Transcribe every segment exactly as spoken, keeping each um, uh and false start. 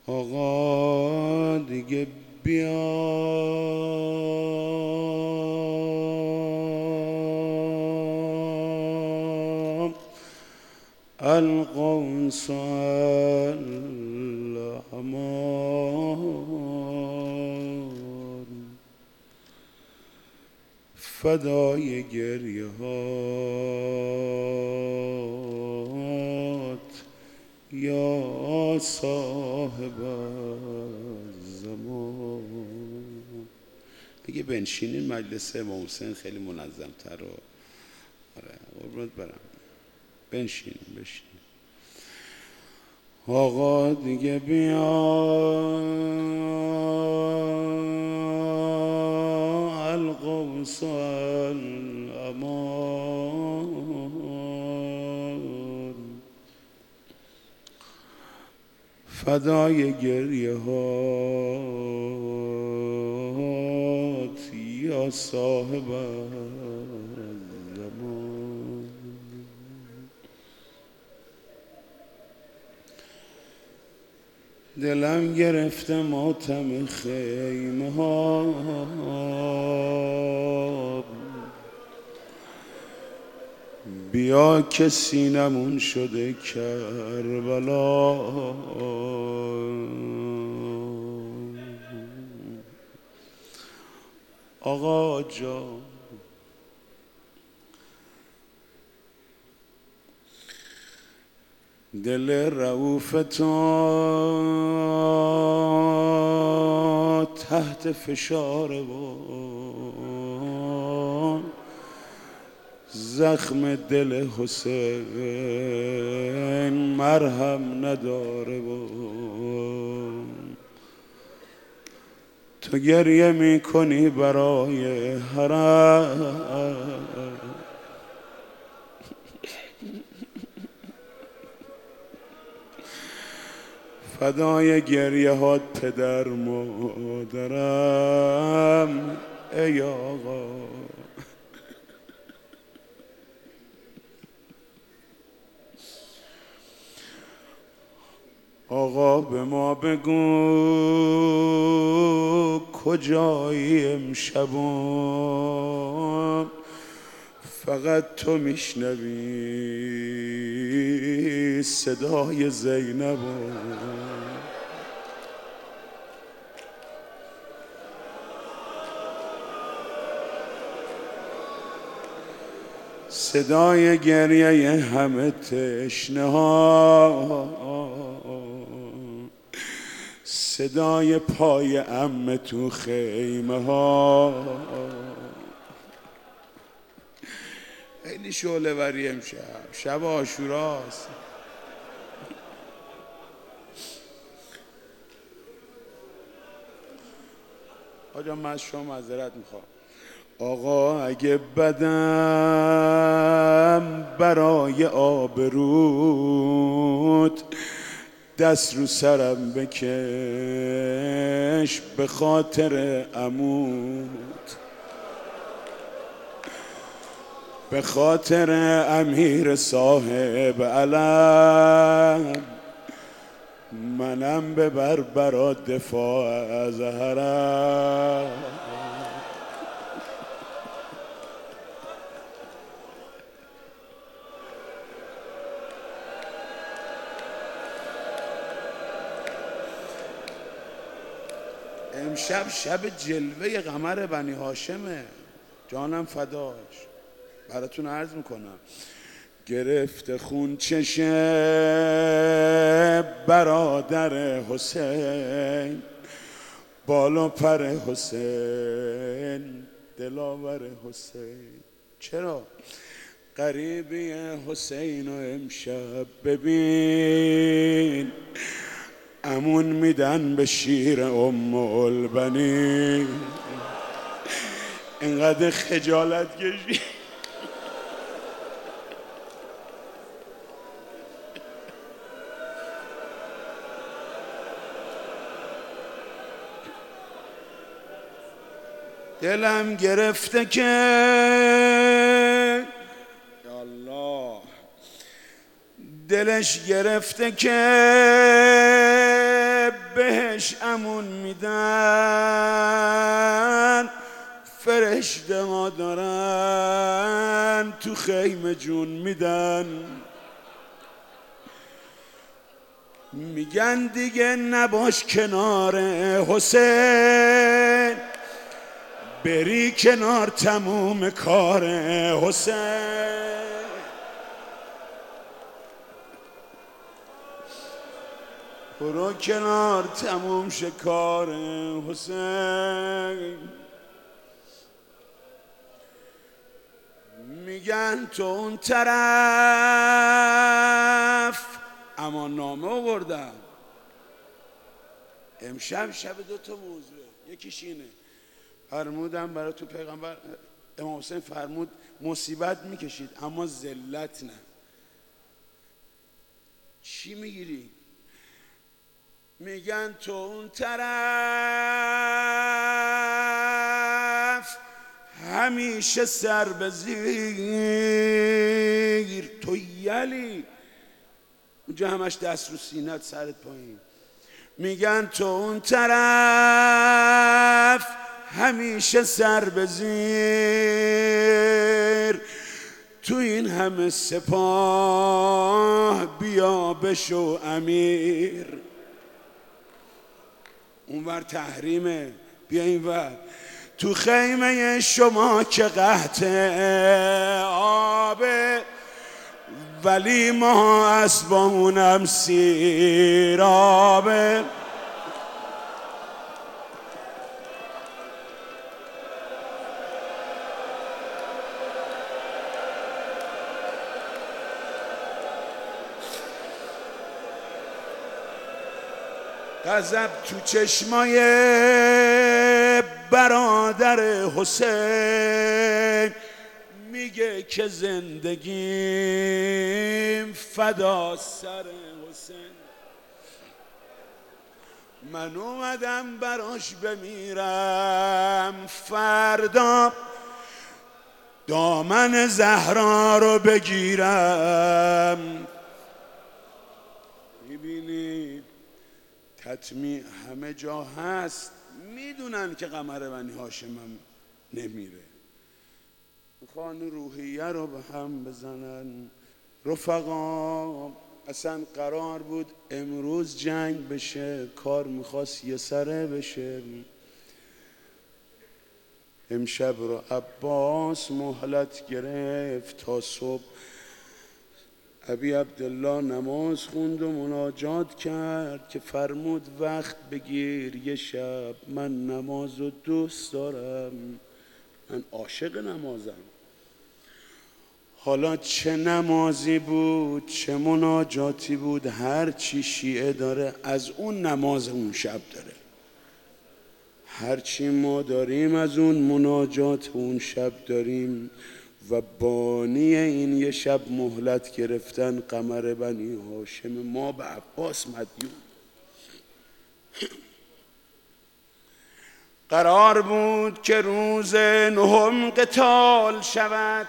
آقا دیگه بیا القوس الامان فدای گریه هات یا صاحب الزمان. اگه بنشینین مجلس امام حسین خیلی منظم تر و آره قربونت برم. بنشین بشین. آقا دیگه بیا القوس الامان فدای گریه هات یا صاحب الزمان. دلم گرفته ماتم خیمه ها بیا که سینمون شده کربلا. آقا جان دل رؤوف تو تحت فشار و زخم دل حسین مرهم نداره و تو گریه میکنی برای حرم فدای گریه هات پدر مادرم ای آقا. آقا به ما بگو کجایی امشبم فقط تو میشنوی صدای زینب صدای گریه همه تشنه ها صدای پای عمه تو خیمه ها. خیلی شعله وری امشب شب عاشوراست. آجا من از شما معذرت میخوام. آقا اگه بدم برای آبروت دست رو سرم بکش به خاطر عموت به خاطر امیر صاحب علم منم ببر برا دفاع از حرم. امشب شب جلوه قمر بنی هاشمه جانم فداش. براتون عرض میکنم گرفته خون چشه برادر حسین بالا پر حسین دلاور حسین. چرا؟ قریبی حسین و امشب ببین امون میدن به شیر ام البنین. اینقدر خجالت کشی دلم گرفته که یا الله دلش گرفته که بهش امون میدن، فرشته ها دارن تو خیمه جون میدن. میگن دیگه نباش کنار حسین، بری کنار تموم کار حسین. برو کنار تموم شکار حسین. میگن تو اون طرف امان نامه آوردن. امشب شب دو تا موضوعه، یکیش اینه فرمودم برای تو پیغمبر امام حسین فرمود مصیبت میکشید اما ذلت نه. چی میگیری؟ میگن تو اون طرف همیشه سر به زیر، تو یلی اونجا همش دست رو سینت سرت پایین. میگن تو اون طرف همیشه سر به زیر، تو این همه سپاه بیا بشو امیر. اونور تحریمه، بیا اینور. تو خیمه شما که قحط آبه، ولی ما اسبامونم سیرابه. غضب تو چشمای برادر حسین، میگه که زندگیم فدا سر حسین. من اومدم براش بمیرم فردا، دامن زهرا رو بگیرم. میبینی تطمیع همه جا هست، میدونن که قمر بنی هاشمم نمیره. میخوان روحیه رو به هم بزنن. رفقا اصلا قرار بود امروز جنگ بشه، کار میخواست یه سره بشه. امشب رو عباس مهلت گرفت تا صبح. ابی عبدالله نماز خوند و مناجات کرد که فرمود وقت بگیر یه شب، من نماز رو دوست دارم، من عاشق نمازم. حالا چه نمازی بود، چه مناجاتی بود، هر چی شیعه داره از اون نماز اون شب داره. هر چی ما داریم از اون مناجات اون شب داریم. و بانی این یه شب مهلت گرفتن قمر بنی هاشم، ما به عباس مدیون. قرار بود که روز نهم قتال شود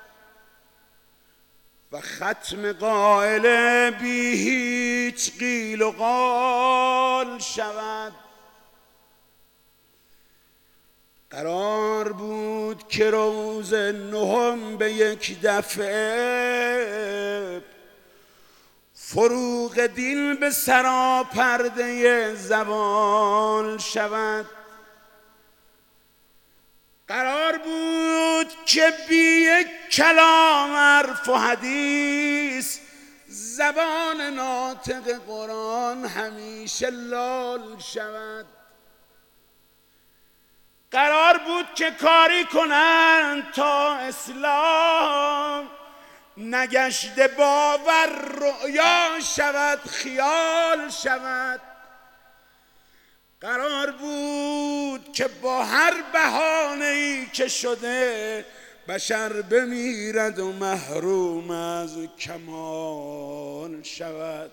و ختم قائله بی هیچ قیل و قال شود. قرار بود که روز نهم به یک دفعه فروغ دین به سراپرده زوال شود. قرار بود که بی یک کلام حرف و حدیث زبان ناطق قرآن همیشه لال شود. قرار بود که کاری کنند تا اسلام نگشته باور رؤیا شود، خیال شود. قرار بود که با هر بهانه‌ای که شده بشر بمیرد و محروم از کمال شود.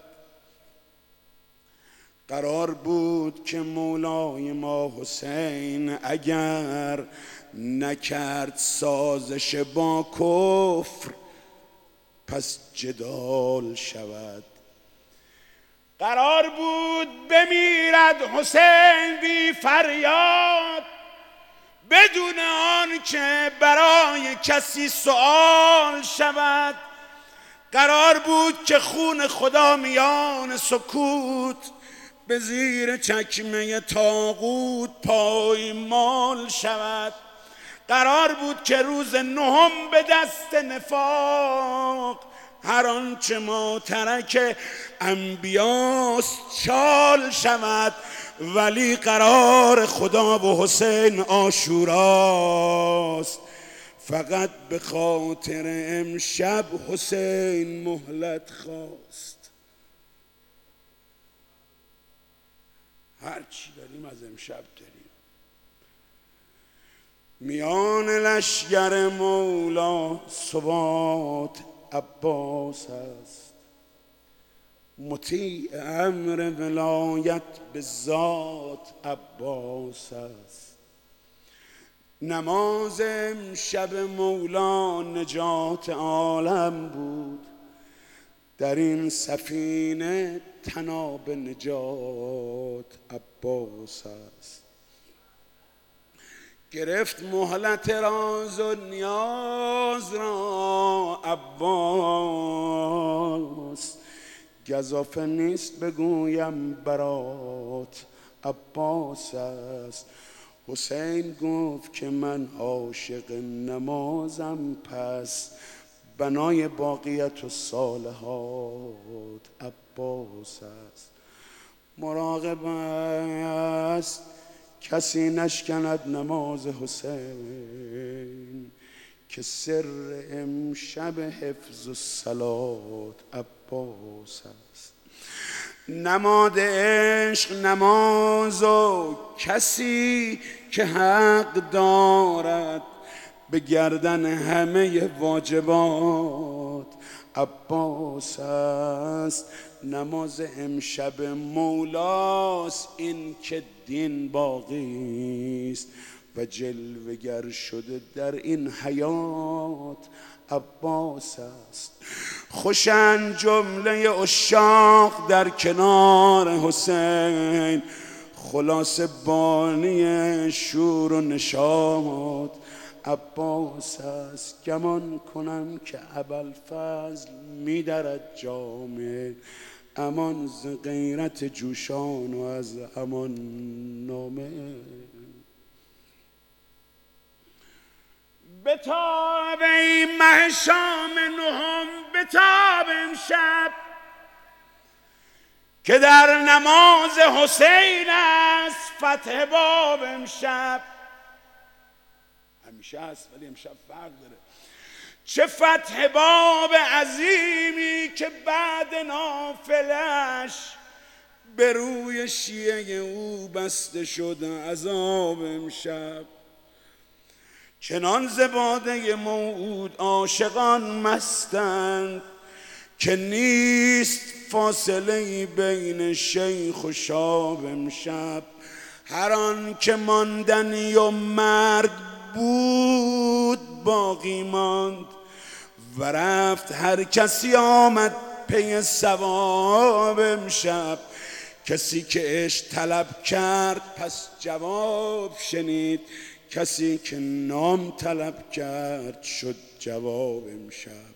قرار بود که مولای ما حسین اگر نکرد سازش با کفر پس جدال شود. قرار بود بمیرد حسین بی فریاد، بدون آن که برای کسی سوال شود. قرار بود که خون خدا میان سکوت به زیر چکمه طاغوت پایمال شود. قرار بود که روز نهم به دست نفاق هر آنچه ما ترک انبیاست چال شود. ولی قرار خدا و حسین عاشوراست، فقط به خاطر امشب حسین مهلت خواست. هر چی داریم از امشب داریم. میان لشگر مولا ثبات عباس است، مطیع امر ولایت به ذات عباس است. نماز امشب مولا نجات عالم بود، در این سفینه طناب نجات عباس است. گرفت مهلت راز و نیاز را عباس، گزافه نیست بگویم برات عباس است. حسین گفت که من عاشق نمازم، پس بنای باقیت و صالحات عباس است. مراقب است کسی نشکند نماز حسین، که سر امشب حفظ و صلات عباس است. نماد عشق نماز و کسی که حق دارد به گردن همه واجبات عباس است. نماز امشب مولاست، این که دین باقی است و جلوگر شده در این حیات عباس است. خوشن جمله عشاق در کنار حسین، خلاصه بانی شور و نشاط عباس است. گمان کنم که ابوالفضل می‌درد جامه، امان ز غیرت جوشان و از امان نامه. بتاب ای مه شام نهم، بتاب امشب که در نماز حسین است فتح باب امشب. همیشه هست ولی امشب فرق داره. چه فتح باب عظیمی که بعد نافلش به روی شیعه او بسته شد عذاب امشب. چنان ز باده موعود عاشقان مستند که نیست فاصله بین شیخ و شاب امشب. هر آن که ماندنی و مرگ بود باقی ماند و رفت، هر کسی آمد پی ثواب امشب. کسی که عشق طلب کرد پس جواب شنید، کسی که نام طلب کرد شد جواب امشب.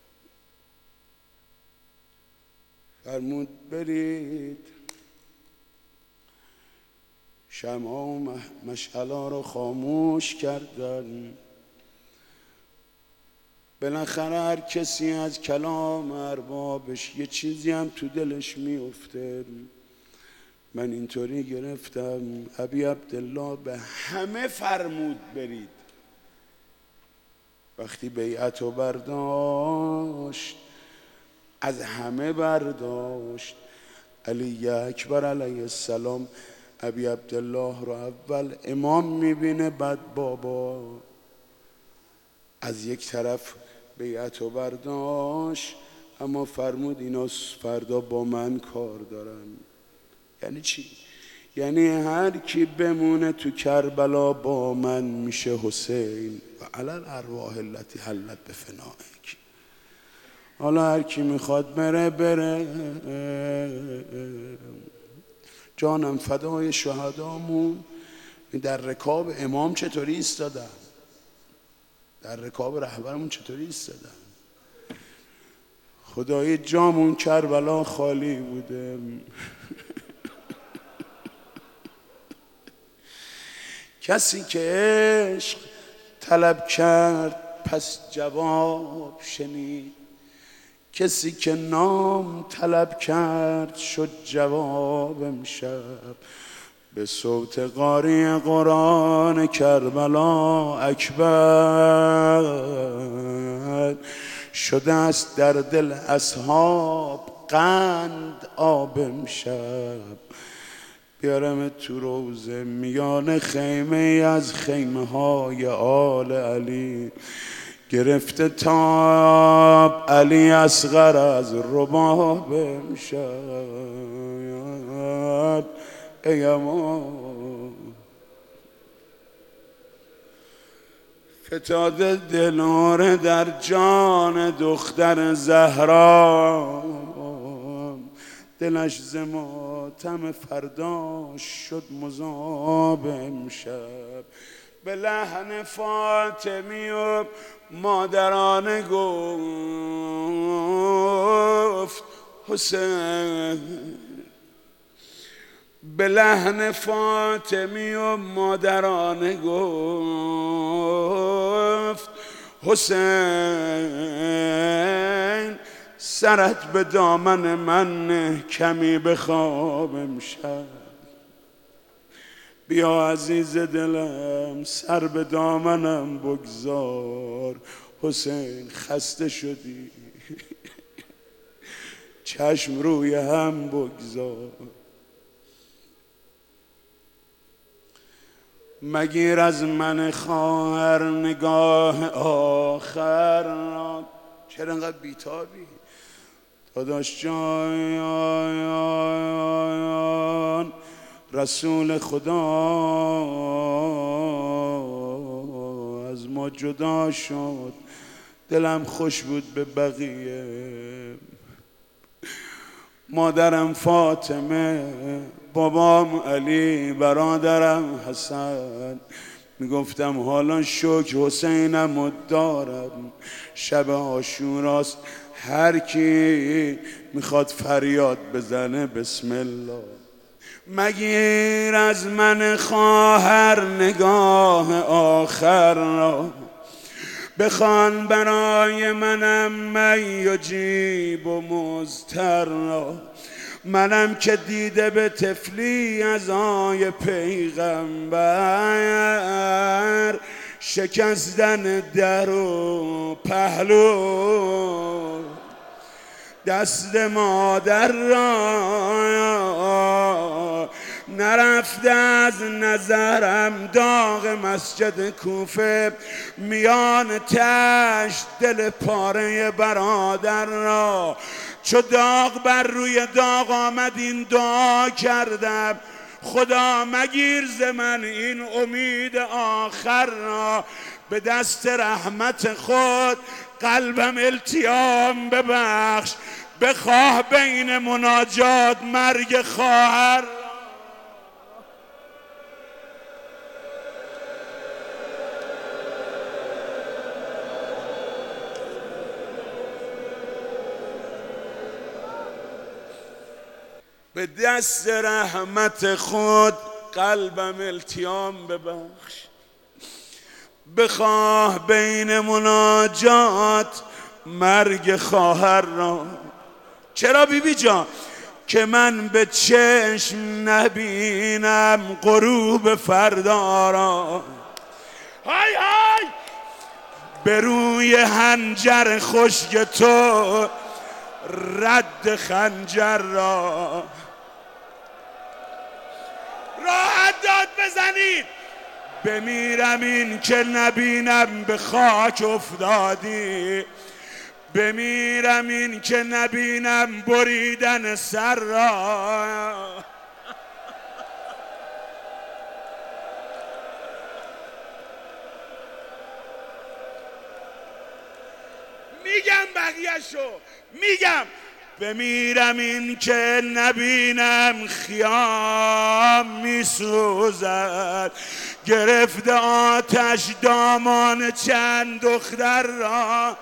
فرمود برید شمع و مشعلا رو خاموش کردن. بالاخره هر کسی از کلام اربابش یه چیزی هم تو دلش میفته. من اینطوری گرفتم ابی عبدالله به همه فرمود برید. وقتی بیعت رو برداشت از همه برداشت. علی اکبر علیه السلام ابی عبدالله رو اول امام میبینه، بعد بابا. از یک طرف بیعت رو برداشت اما فرمود اینا فردا با من کار دارن. یعنی چی؟ یعنی هر کی بمونه تو کربلا با من میشه حسین و علی الارواح التي حلت بفنائک. حالا هر کی میخواد بره بره، جانم فدای شهدامون. در رکاب امام چطوری ایستادن، در رکاب رهبرمون چطوری ایستادن. خدای جامون کربلا خالی بوده. کسی که عشق طلب کرد پس جواب شنید، کسی که نام طلب کرد شد جواب امشب. به صوت قاری قرآن کربلا اکبر، شده است در دل اصحاب قند آب امشب. بیارم تو روزه میان خیمه از خیمه های آل علی، گرفته تاب علی اصغر از رباب امشب. ای امان فتاده دلاره در جان دختر زهرا، دلش ز ماتم فرداش شد مذاب امشب. به لحن فاطمی و مادرانه گفت حسین، به لحن فاطمی و مادرانه گفت حسین، سرت به دامن من نه کمی بخواب امشب. بیا عزیز دلم سر به دامنم بگذار، حسین خسته شدی چشم روی هم بگذار. مگیر از من خواهر نگاه آخر را. چرا انقدر بیتابی داداش جان؟ رسول خدا از ما جدا شد، دلم خوش بود به بقیه. مادرم فاطمه، بابام علی، برادرم حسن. میگفتم حالا شکر حسینم دارم، شب عاشوراست، هر کی میخواد فریاد بزنه بسم الله. مگیر از من خواهر نگاه آخر را، بخوان برای منم می یجیب و مضطر را. منم که دیده به طفلی ازای پیغمبر، شکستن در و پهلو دست مادر را. نرفته از نظرم داغ مسجد کوفه، میان تشت دل پاره برادر را. چو داغ بر روی داغ آمد این دعا کردم، خدا مگیر ز من این امید آخر را. به دست رحمت خود قلبم التیام ببخش، بخواه بین مناجات مرگ خواهر. به دست رحمت خود قلبم التیام ببخش، بخواه بین مناجات مرگ خواهر را. چرا بی بی جان؟ که من به چشم نبینم غروب فردا را. های های به روی هنجر خشک تو رد خنجر را. راحت داد بزنید بمیرم این که نبینم به خاک افتادی، بمیرم این که نبینم بریدن سر را. میگم بقیه نشو. میگم بمیرم این که نبینم خیام میسوزد، گرفته آتش دامان چند دختر را.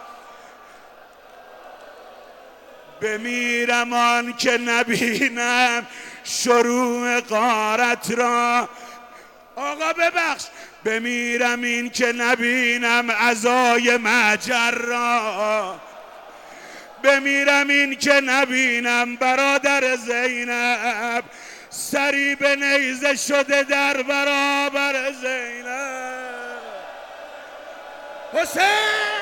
بمیرم آن که نبینم شروع غارت را. آقا ببخش. بمیرم این که نبینم عزای مهجر را. بمیرم این که نبینم برادر زینب سری به نیزه شده در برابر زینب. حسین